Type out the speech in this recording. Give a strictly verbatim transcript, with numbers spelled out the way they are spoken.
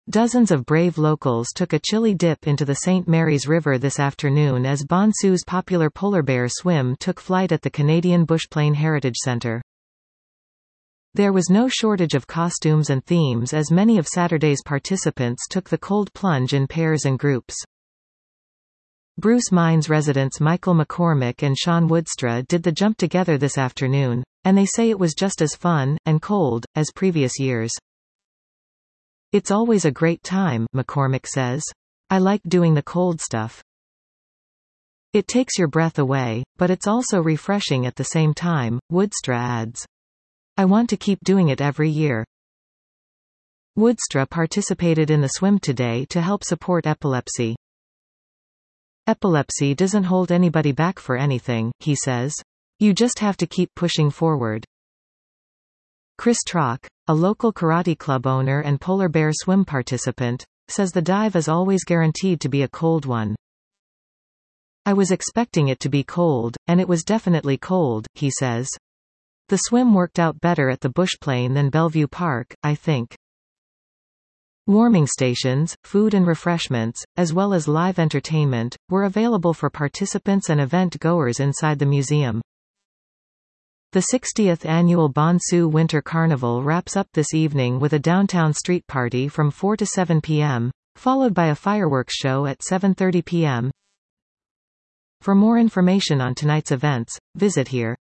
Dozens of brave locals took a chilly dip into the Saint Mary's River this afternoon as Bonsu's popular polar bear swim took flight at the Canadian Bushplane Heritage Centre. There was no shortage of costumes and themes as many of Saturday's participants took the cold plunge in pairs and groups. Bruce Mines residents Michael McCormick and Sean Woodstra did the jump together this afternoon, and they say it was just as fun, and cold, as previous years. "It's always a great time," McCormick says. "I like doing the cold stuff. It takes your breath away, but it's also refreshing at the same time," Woodstra adds. "I want to keep doing it every year." Woodstra participated in the swim today to help support epilepsy. "Epilepsy doesn't hold anybody back for anything," he says. "You just have to keep pushing forward." Chris Trock, a local karate club owner and polar bear swim participant, says the dive is always guaranteed to be a cold one. "I was expecting it to be cold, and it was definitely cold," he says. "The swim worked out better at the Bushplane than Bellevue Park, I think." Warming stations, food and refreshments, as well as live entertainment, were available for participants and event-goers inside the museum. The sixtieth annual Bonsu Winter Carnival wraps up this evening with a downtown street party from four to seven p m, followed by a fireworks show at seven thirty p m For more information on tonight's events, visit here.